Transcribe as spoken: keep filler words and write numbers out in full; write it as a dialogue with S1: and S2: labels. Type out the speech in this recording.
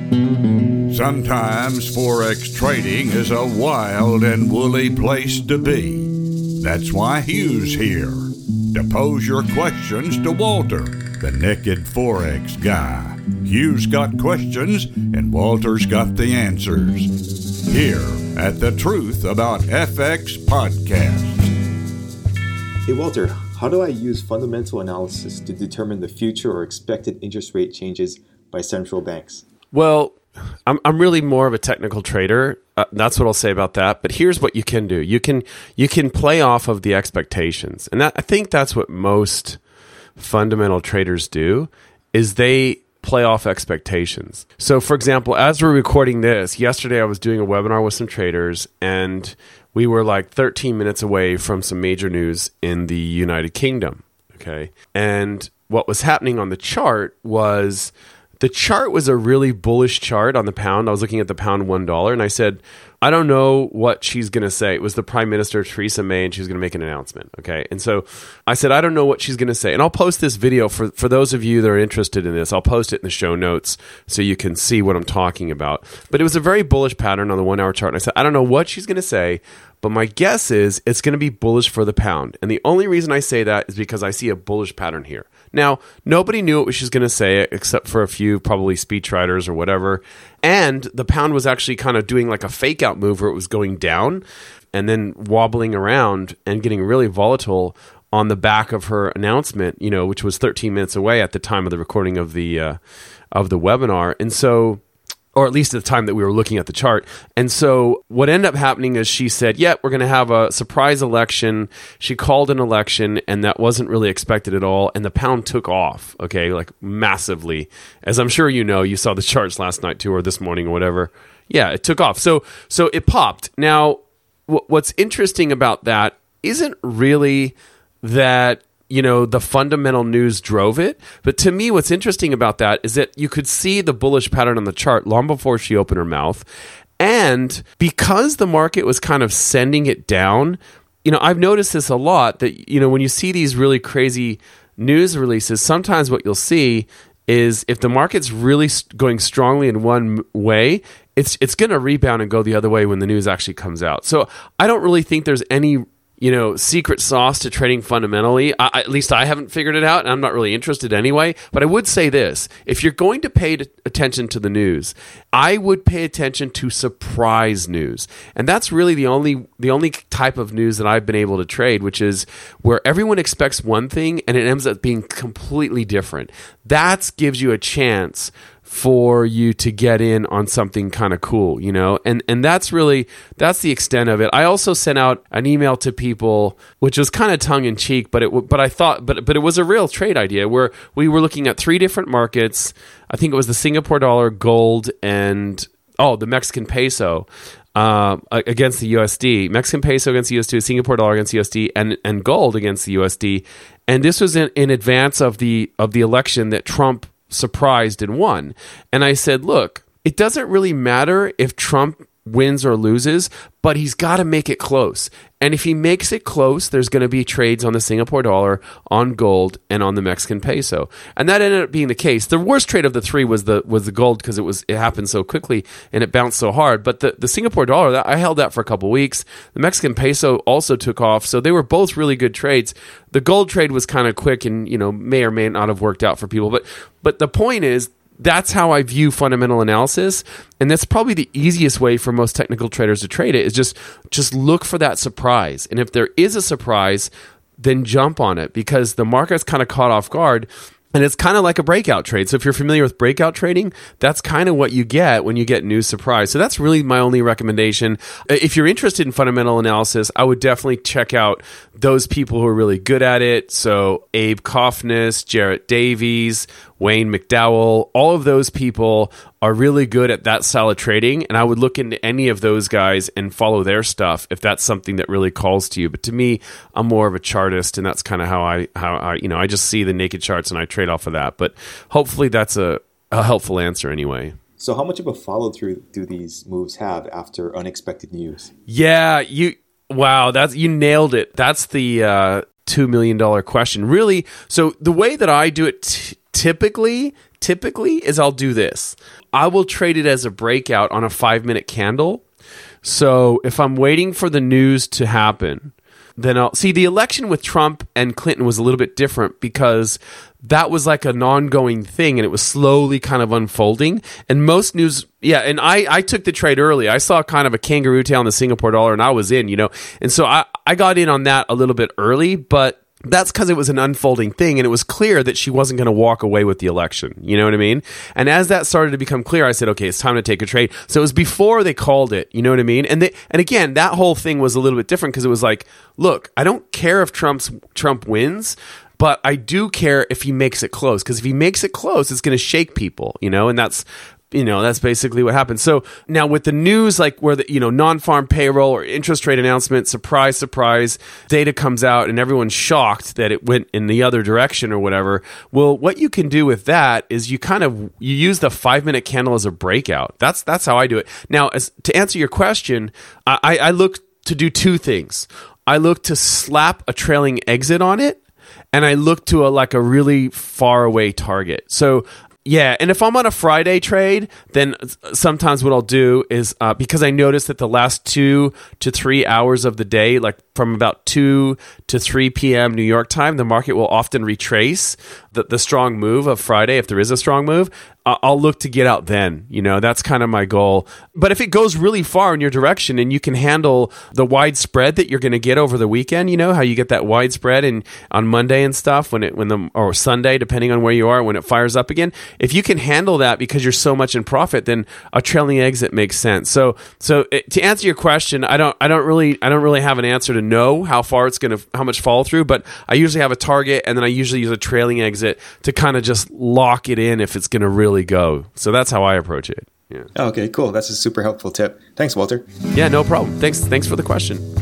S1: Sometimes Forex trading is a wild and woolly place to be. That's why Hugh's here, to pose your questions to Walter, the naked Forex guy. Hugh's got questions, and Walter's got the answers. Here at the Truth About F X podcast.
S2: Hey Walter, how do I use fundamental analysis to determine the future or expected interest rate changes by central banks?
S3: Well, I'm I'm really more of a technical trader. Uh, that's what I'll say about that. But here's what you can do: you can you can play off of the expectations, and that, I think that's what most fundamental traders do. Is they play off expectations. So, for example, as we're recording this, yesterday I was doing a webinar with some traders, and we were like thirteen minutes away from some major news in the United Kingdom. Okay, and what was happening on the chart was. The chart was a really bullish chart on the pound. I was looking at the pound one dollar, and I said, I don't know what she's going to say. It was the Prime Minister, Theresa May, and she was going to make an announcement. Okay. And so I said, I don't know what she's going to say. And I'll post this video for, for those of you that are interested in this. I'll post it in the show notes so you can see what I'm talking about. But it was a very bullish pattern on the one hour chart. And I said, I don't know what she's going to say, but my guess is it's going to be bullish for the pound. And the only reason I say that is because I see a bullish pattern here. Now, nobody knew what she was going to say except for a few probably speechwriters or whatever. And the pound was actually kind of doing like a fake out move where it was going down and then wobbling around and getting really volatile on the back of her announcement, you know, which was thirteen minutes away at the time of the recording of the uh, of the webinar. And so, or at least at the time that we were looking at the chart. And so what ended up happening is she said, yeah, we're going to have a surprise election. She called an election, and that wasn't really expected at all. And the pound took off, okay, like massively. As I'm sure you know, you saw the charts last night too, or this morning or whatever. Yeah, it took off. So so it popped. Now, w- what's interesting about that isn't really that you know, the fundamental news drove it. But to me, what's interesting about that is that you could see the bullish pattern on the chart long before she opened her mouth. And because the market was kind of sending it down, you know, I've noticed this a lot that, you know, when you see these really crazy news releases, sometimes what you'll see is if the market's really going strongly in one way, it's it's going to rebound and go the other way when the news actually comes out. So I don't really think there's any you know, secret sauce to trading fundamentally. I, at least I haven't figured it out, and I'm not really interested anyway. But I would say this. If you're going to pay t- attention to the news, I would pay attention to surprise news. And that's really the only the only type of news that I've been able to trade, which is where everyone expects one thing and it ends up being completely different. That gives you a chance for you to get in on something kind of cool, you know? And and that's really, that's the extent of it. I also sent out an email to people, which was kind of tongue-in-cheek, but it but I thought, but but it was a real trade idea where we were looking at three different markets. I think it was the Singapore dollar, gold, and, oh, the Mexican peso uh, against the U S D. Mexican peso against the U S D, Singapore dollar against the U S D, and, and gold against the U S D. And this was in, in advance of the of the election that Trump surprised and won. And I said, look, it doesn't really matter if Trump wins or loses, but he's got to make it close. And if he makes it close, there's going to be trades on the Singapore dollar, on gold, and on the Mexican peso. And that ended up being the case. The worst trade of the three was the was the gold because it was it happened so quickly and it bounced so hard. But the, the Singapore dollar, that, I held that for a couple weeks. The Mexican peso also took off. So they were both really good trades. The gold trade was kind of quick and, you know, may or may not have worked out for people. But but the point is, that's how I view fundamental analysis, and that's probably the easiest way for most technical traders to trade it, is just just look for that surprise. And if there is a surprise, then jump on it, because the market's kind of caught off guard. And it's kind of like a breakout trade. So if you're familiar with breakout trading, that's kind of what you get when you get news surprise. So that's really my only recommendation. If you're interested in fundamental analysis, I would definitely check out those people who are really good at it. So Abe Kaufness, Jarrett Davies, Wayne McDowell, all of those people are really good at that style of trading. And I would look into any of those guys and follow their stuff if that's something that really calls to you. But to me, I'm more of a chartist, and that's kind of how I, how I, you know, I just see the naked charts and I trade off of that. But hopefully that's a, a helpful answer anyway.
S2: So how much of a follow through do these moves have after unexpected news?
S3: Yeah, you, wow, that's, you nailed it. That's the uh, two million dollars question. Really, so the way that I do it t- typically, typically is I'll do this. I will trade it as a breakout on a five-minute candle. So if I'm waiting for the news to happen, then I'll see the election with Trump and Clinton was a little bit different because that was like an ongoing thing and it was slowly kind of unfolding. And most news, yeah, and I, I took the trade early. I saw kind of a kangaroo tail on the Singapore dollar and I was in, you know. And so I, I got in on that a little bit early, but that's because it was an unfolding thing and it was clear that she wasn't going to walk away with the election. You know what I mean? And as that started to become clear, I said, okay, it's time to take a trade. So it was before they called it. You know what I mean? And they, and again, that whole thing was a little bit different because it was like, look, I don't care if Trump's Trump wins, but I do care if he makes it close because if he makes it close, it's going to shake people, you know, and that's, you know, that's basically what happened. So now with the news, like where the, you know, non-farm payroll or interest rate announcement, surprise, surprise, data comes out and everyone's shocked that it went in the other direction or whatever. Well, what you can do with that is you kind of, you use the five minute candle as a breakout. That's, that's how I do it. Now, as to answer your question, I, I look to do two things. I look to slap a trailing exit on it and I look to a, like a really far away target. So yeah, and if I'm on a Friday trade, then sometimes what I'll do is uh, because I notice that the last two to three hours of the day, like from about two to three p.m. New York time, the market will often retrace the, the strong move of Friday, if there is a strong move. Uh, I'll look to get out then. You know, that's kind of my goal. But if it goes really far in your direction and you can handle the wide spread that you're going to get over the weekend, you know, how you get that wide spread and on Monday and stuff when it when the or Sunday, depending on where you are, when it fires up again. If you can handle that because you're so much in profit, then a trailing exit makes sense. So, so it, to answer your question, I don't, I don't really, I don't really have an answer to know how far it's going to, how much follow through. But I usually have a target, and then I usually use a trailing exit to kind of just lock it in if it's going to really go. So that's how I approach it. Yeah.
S2: Okay, cool. That's a super helpful tip. Thanks, Walter.
S3: Yeah, no problem. Thanks, thanks for the question.